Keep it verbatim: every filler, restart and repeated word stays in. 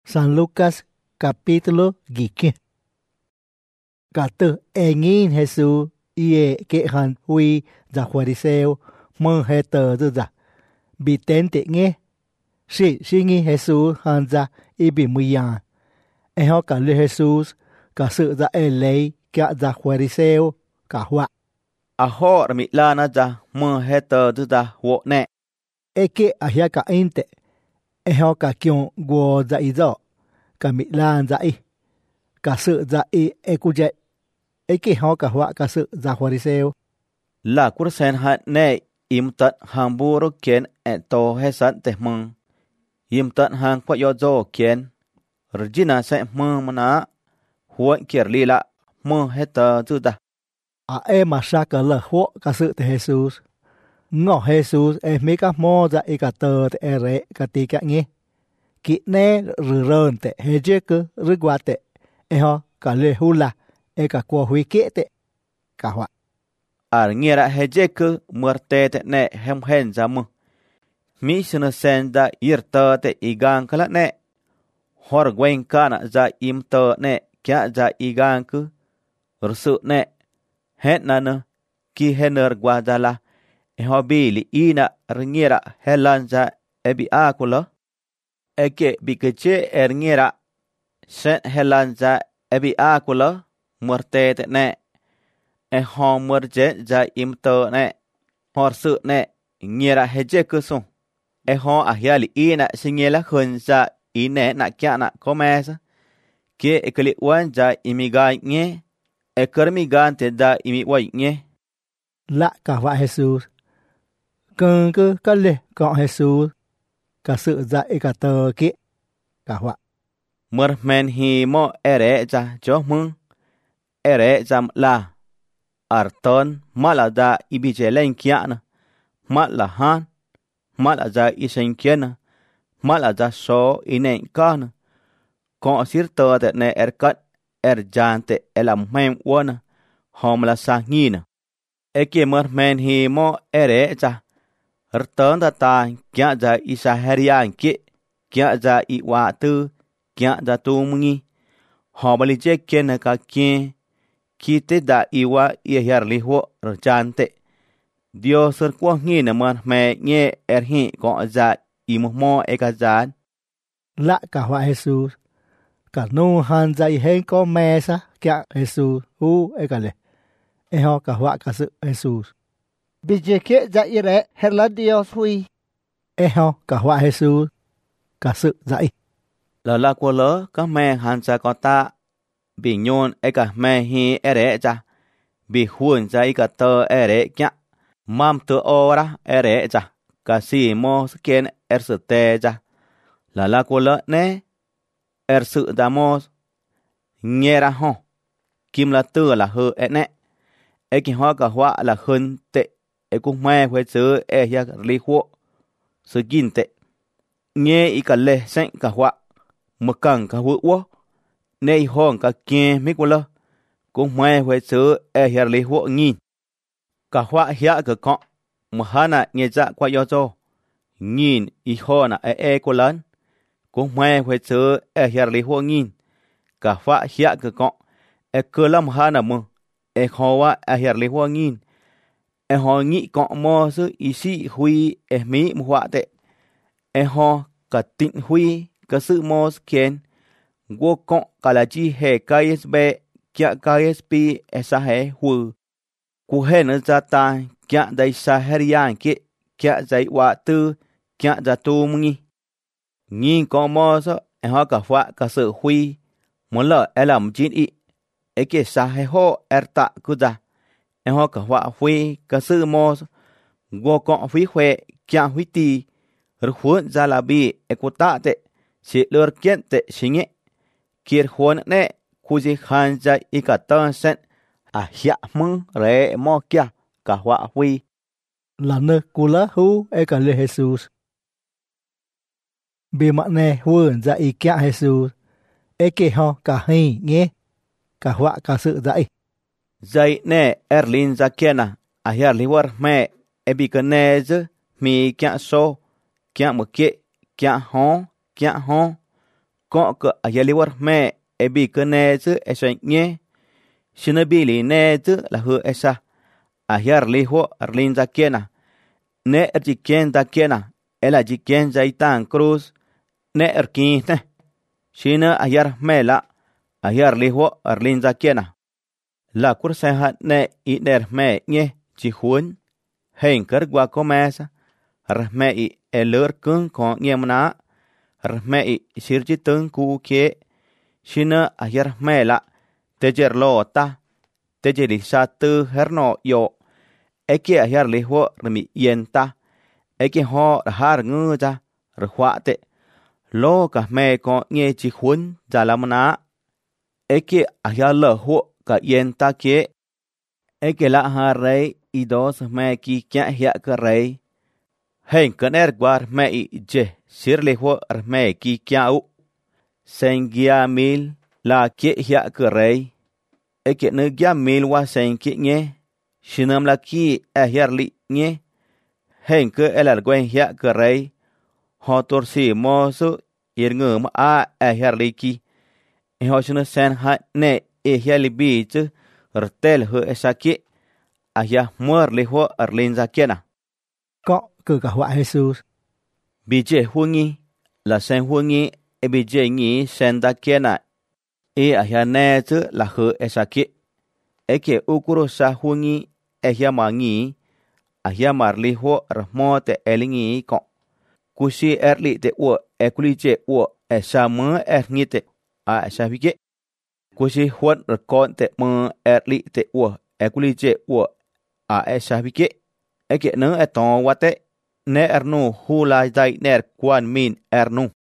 San Lucas capítulo quince. Cả từ e ngin Jesús y que han hui za fariseo mơ he tờ từ za bị tên tệ nghe si si nghi Jesús han za y bị mui ya e ho cả lê Jesús cả sự za e lấy cả za fariseo cả hoa a ho mi la na za mơ he tờ từ za wo nè e que a ya cả inte e ho cả kion go za i zo cả mi lan za i cả sự za i e cu dạy ấy kì họ cả họa cả sự giả Pharisêu la kur sen ha ne im tat hang bu ro ken e to he san te mong im tat hang kwa yo zo ken regina se mơ mana huan kier li la mơ he tờ từ da à em mà sa cả lỡ hộ cả sự te Jesus ngõ Jesus em mấy các mô ra y cả tờ te e re cả tì cả nghe kỹ nè rừ rơn te he je cơ rứ qua te e ho cả lê hu la e cả qua huy kệ te cả họa ar nghe ra he je cơ muerte te ne hem hen za mơ mi sene sen da ir tờ te igang kala ne hor gwen kana za im tờ ne kya za igang ku rsu ne het na ne ki hener gwa za la e ho bi li ina ringira helan za e bi akula e ke bi ke che er ngira sen helan za e bi akula muerte te ne e ho murje za im tờ ne hor su ne ngira heje ku su e ho a hiali ina singela khun za ine na kya na komesa ke ekli wan za imiga nge e kermi gan te da imi wai nge lạ cả họa Jesus cơn cứ cả lê cọ Jesus cả sự dạ y cả tờ kệ cả họa mur men hi mo ere za cho mung ere za la arton mala da ibije len kya na mala han mala za isen kena mala za so inen kan ko sir to de ne erkat er jante elam mem wona homla sa ngina eke mer men hi mo ere za rton da ta kya za isa herian ke kya za i wa tu kya za tu mungi homali je kena ka kien kite da iwa i herli ho rjante Dios er kwa ngina man me nge er hi ko za i mo mo e ka zan lạ cả họa Jesus cả nu han dạy hen có mẹ sa kya Jesus u e cả lê e ho cả họa cả sự Jesus bị je kệ dạy re hela Dios hui e ho cả họa Jesus cả sự dạy la la kwa lo ka me han sa ko ta bị nhon e ka me hi ere cha bị huân za i ka tơ ere kya mam tu ora ere cha ka si mo sken er su te cha la la kwa lo ne er su da mo nhera ho kim la tu la hơ e ne e ki ho ka hwa la hun te e ku me hwe su e ya li ho su gin te nye i ka le sen ka hwa mo kan ka hu wo nei hong ka kien mi kula ku me hwe su e ya li ho ngin ka hwa hia ka ko mo hana nye za kwa yo zo ngin i ho na e e kulan ku me hwe su e ya li ho ngin ka hwa hia ka ko e kulam hana mo e hoa a hiar li hoa ngin e ho ngi ko mo su isi hui e mi mu hwa te e ho ka tin hui ka su mo ken wo ko ka la ji he kai be kya kai pi esa he hu ku he na za ta kya dai sa herian ke kya zai wa tu kya za tu ngi ngi ko mo so e ho ka hwa ka su hui mo la elam jin i eke sa he ho erta kuda e ho ka hwa hui ka su mo go ko hui hwe kya hui ti ru huan za la bi e ko ta te si lur kien te singe kir huan ne ku ji khan za i ka ta sen a hya mung re mo kya ka hwa hui là nơi cú lá hu e cả lê Jesus bị mặt nè huân za y kya Jesus e ke ho cả hi nghe cả họa cả sự dạy dạy nè erlin za kena a hiar li war me e bi kene z mi kya so kya mo ke kya ho kya ho có cơ à ya liwar mẹ e bị cơ nè chứ e sang nhé xin bị li nè chứ là hư e sa à ya li ho arlin ra kia na nè er chỉ kiên ra kia na e là chỉ kiên ra tan cruz nè er kin nè xin à ya mẹ la à ya li ho arlin ra kia na là kur sa hat nè i der mẹ nhé chỉ huấn hình cỡ qua có mẹ sa mẹ i e lỡ cứng con nghe mà mẹ i sir chỉ tương cu kia xin à ya mẹ la te jer lo ta te jer li sa tư her no yo e kia à ya li ho mi yen ta e kia ho har ngư ta rồi khóa te lo cả mẹ con nghe chỉ huấn ra làm na e kia à ya lỡ ho cả yen ta kia e kia la ha rei i dos mẹ ki kia hia cả rei hình cơn er guar mẹ i je sir li ho mẹ ki kia u sen gia mil la kia hia cả rei e kia nữ gia mil wa sen kia nhé sinam la ki e hia li nhé hình cơ el al quen hia cả rei ho tor si mo su ir ngơ ma a e hia li ki e ho sinu sen ha ne e hia li bi chứ rtel hơ e sa kia a hia muer li ho arlin ra kia na có cơ cả họa Jesus bị chế huống nghi là sen huống nghi e bị chế nghi sen da kia na e a hia nè chứ là hơ e sa kia e kia ukuro sa huống nghi e hia ma nghi a hia mar li ho rmo te elingi ko kusi erli te u e kuli che u e sa mơ er nghi te a sa vi ke kusi huan r kon te mơ erli te u e kuli che u a e sa vi ke e kia nơ e ton wa te ne ernu hu la dai ner kwan min ernu